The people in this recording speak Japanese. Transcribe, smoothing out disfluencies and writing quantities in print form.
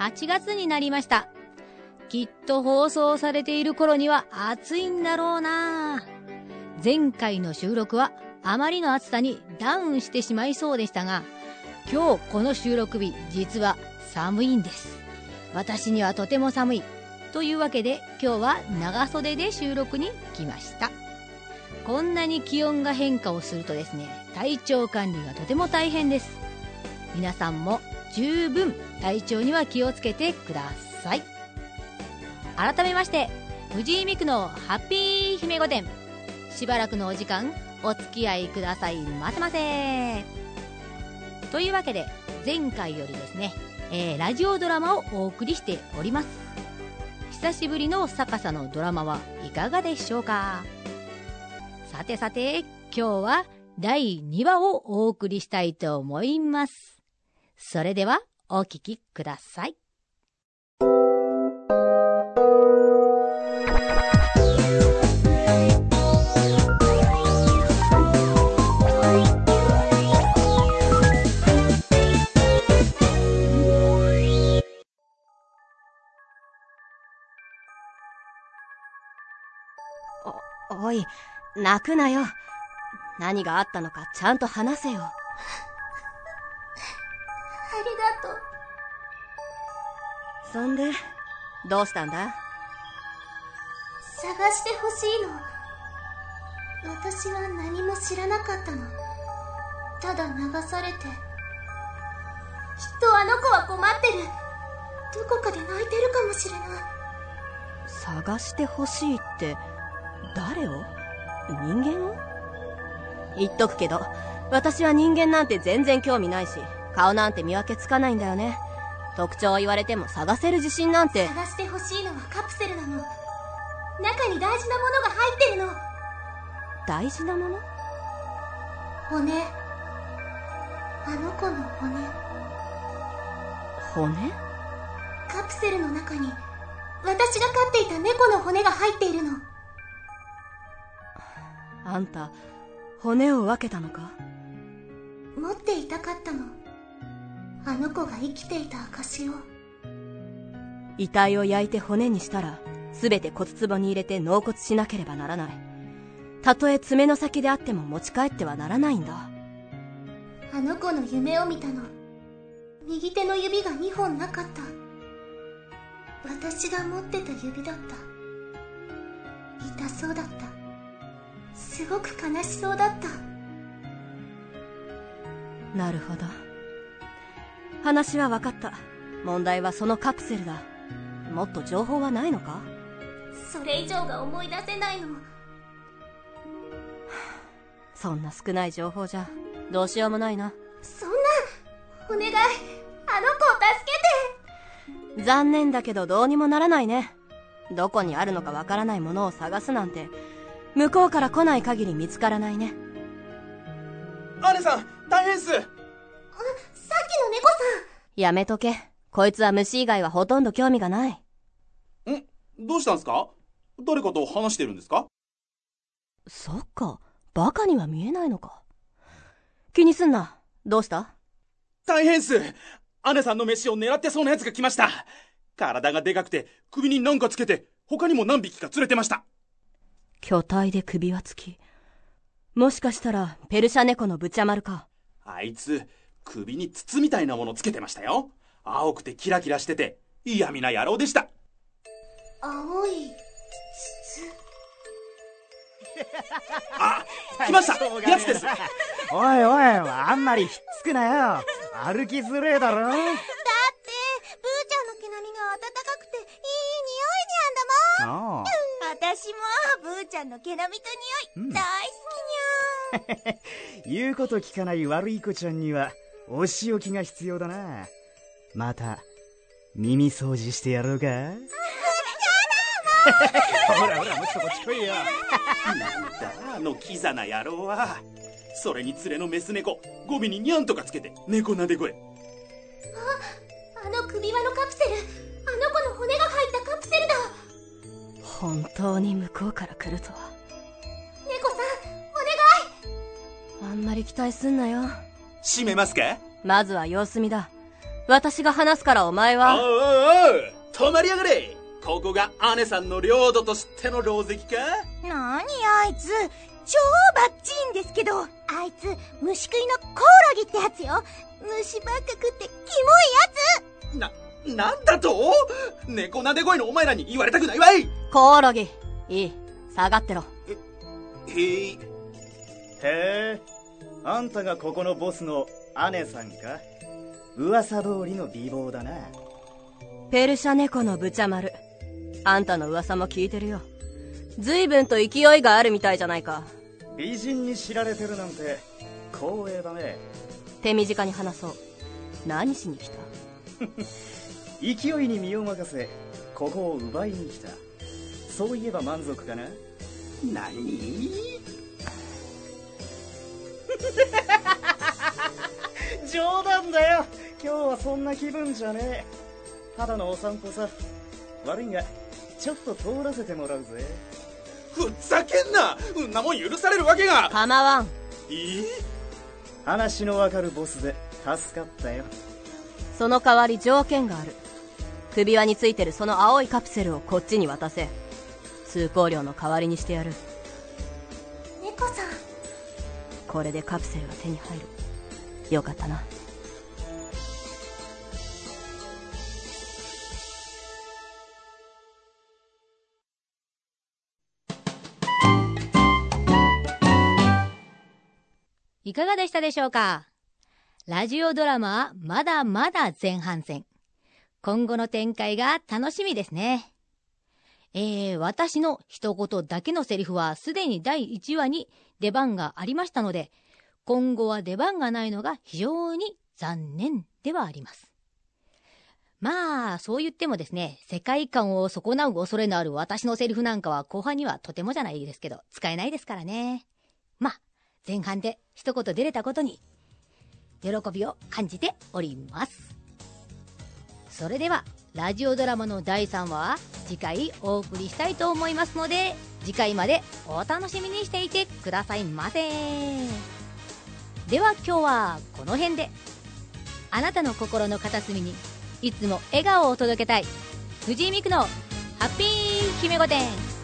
8月になりました。きっと放送されている頃には暑いんだろうな。前回の収録はあまりの暑さにダウンしてしまいそうでしたが、今日この収録日、実は寒いんです。私にはとても寒い。というわけで今日は長袖で収録に来ました。こんなに気温が変化をするとですね、体調管理がとても大変です。皆さんも十分体調には気をつけてください。改めまして、藤井美久のハッピー姫御殿、しばらくのお時間お付き合いくださいませませ。というわけで前回よりですね、ラジオドラマをお送りしております。久しぶりの逆さのドラマはいかがでしょうか。さてさて、今日は第2話をお送りしたいと思います。それではお聞きください。 おい、泣くなよ。何があったのかちゃんと話せよ。ありがとう。 そんでどうしたんだ？ 探してほしいの。私は何も知らなかったの。ただ流されて。きっとあの子は困ってる。どこかで泣いてるかもしれない。 探してほしいって誰を？人間を？言っとくけど、私は人間なんて全然興味ないし、顔なんて見分けつかないんだよね。特徴を言われても探せる自信なんて。 探してほしいのはカプセルなの。中に大事なものが入ってるの。 大事なもの？ 骨。あの子の骨。 骨？ カプセルの中に私が飼っていた猫の骨が入っているの。 あんた骨を分けたのか？ 持っていたかったの。あの子が生きていた証を。 遺体を焼いて骨にしたら、すべて骨壺に入れて納骨しなければならない。たとえ爪の先であっても持ち帰ってはならないんだ。 あの子の夢を見たの。右手の指が2本なかった。私が持ってた指だった。痛そうだった。すごく悲しそうだった。 なるほど。話は分かった。問題はそのカプセルだ。もっと情報はないのか？ それ以上が思い出せないの。 そんな少ない情報じゃどうしようもないな。 そんな、お願い、あの子を助けて。 残念だけどどうにもならないね。どこにあるのかわからないものを探すなんて、向こうから来ない限り見つからないね。 姉さん、大変っす。さっきの猫さん。 やめとけ。こいつは虫以外はほとんど興味がない。 どうしたんすか？誰かと話してるんですか？ そっか、バカには見えないのか。気にすんな。どうした？ 大変っす。姉さんの飯を狙ってそうな奴が来ました。体がでかくて首に何かつけて、他にも何匹か連れてました。 巨体で首輪付き。もしかしたらペルシャ猫のブチャマルか。 あいつ首に筒みたいなものつけてましたよ。青くてキラキラしてて嫌味な野郎でした。 青い筒。 あ、来ました。やつです。 おいおい、あんまりひっつくなよ。歩きづれえだろ。だってブーちゃんの毛並みが暖かくていい匂いにゃんだもん。私もブーちゃんの毛並みと匂い、大好きにゃん。 言うこと聞かない悪い子ちゃんにはお仕置きが必要だな。また耳掃除してやろうか。やだもう。ほらほら、もっとこっち来いよ。 なんだあのキザな野郎は。それに連れのメス猫、語尾にニャンとかつけて猫なで声。 あの首輪のカプセル、あの子の骨が入ったカプセルだ。 本当に向こうから来るとは。 猫さん、お願い。 あんまり期待すんなよ。 閉めますか？ まずは様子見だ。 私が話すからお前は。 おうおうおう、止まりやがれ。ここが姉さんの領土としての狼藉か？ なにあいつ、超バッチいんですけど。あいつ虫食いのコオロギってやつよ。虫ばっか食ってキモいやつ。なんだと？猫なで声のお前らに言われたくないわい。 コオロギ、いい、下がってろ。 へえ、あんたがここのボスの姉さんか？噂通りの美貌だな。 ペルシャ猫のブチャマル、あんたの噂も聞いてるよ。随分と勢いがあるみたいじゃないか。 美人に知られてるなんて光栄だね。 手短に話そう。何しに来た？ 勢いに身を任せ、ここを奪いに来た。そういえば満足かな？ 何？ 冗談だよ。今日はそんな気分じゃねえ。ただのお散歩さ。悪いがちょっと通らせてもらうぜ。 ふざけんな。んなもん許されるわけが。 構わん。 話のわかるボスで助かったよ。 その代わり条件がある。首輪についてるその青いカプセルをこっちに渡せ。通行料の代わりにしてやる。 猫さん、 これでカプセルが手に入る。よかったな。 いかがでしたでしょうか？ラジオドラマはまだまだ前半戦。今後の展開が楽しみですね。私の一言だけのセリフはすでに第1話に出番がありましたので、今後は出番がないのが非常に残念ではあります。まあ、そう言ってもですね、世界観を損なう恐れのある私のセリフなんかは後半にはとてもじゃないですけど、使えないですからね。まあ、前半で一言出れたことに喜びを感じております。それではラジオドラマの第3話は次回お送りしたいと思いますので、次回までお楽しみにしていてくださいませ。では今日はこの辺で。あなたの心の片隅にいつも笑顔を届けたい藤井美久のハッピー姫御殿。